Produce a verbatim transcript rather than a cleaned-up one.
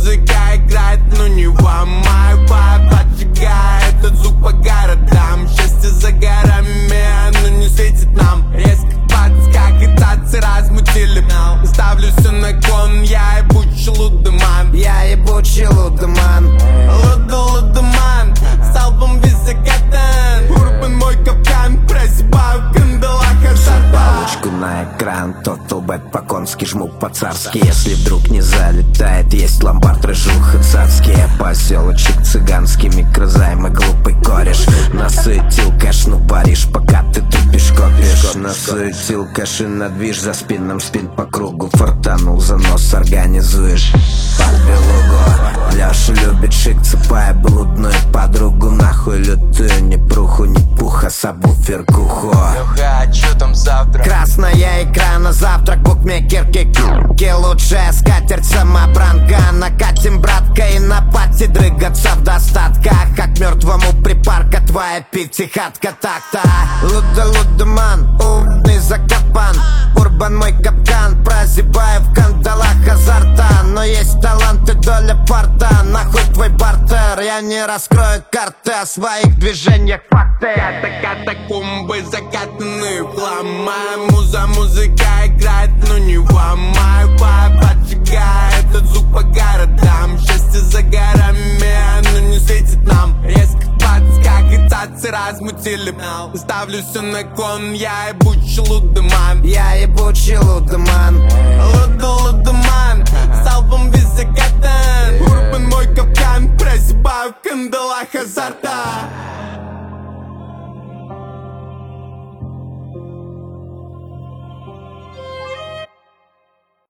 музыка играет, но не ломай вайб, поджигай этот звук по городам. Счастье за горами, но не светит нам. Резко как и тацы размутили. Ставлю все на кон, я ебучий лудоман. Я ебучий лудоман. Луда, лудоман, с албом весь закатан. Урбан мой капкан, прозябаю в кандалах азарта. Палочку на экран, тотал бэт по-конски, жму по-царски. Если вдруг не залетает, есть ломбард, рыжуха царский. Поселочек цыганский, микрозаймы, глупый кореш. Насытил кэш, ну паришь, пока ты тупишь, копишь. Насытил кэш и на движ, за спинном спин по кругу. Фортанул за нос, организуешь под белугу. Леша любит шик, цепая блудную подругу. Нахуй лютую, ни пруху, ни пуха, сабвуфер кухо. Леха, а чё там завтра? Красная икра на завтрак, букмекерки, ки. Лучшая скатерть, самобранка. Накатим, братка, и на пати дрыгаться в достатках. Как мертвому припарка твоя пятихатка так-то. Луда, лудоман, умный закопан. Урбан мой капкан, прозябаю в кандалах азарта. Но есть талант и доля порта. Нахуй твой бартер, я не раскрою карты о своих движениях факты. Катакомбы закатаны в хлам. Моя муза, музыка играет, но не ломай вайб, поджигай этот звук по городам. Счастье за горами, но не светит нам. Резко двадцать, как и тацы размутили. Ставлю все на кон, я ебучий лудоман. Я ебучий лудоман. Луда, лудоман, с албом весь закатан. Урбан мой капкан, прозябаю в кандалах азарта.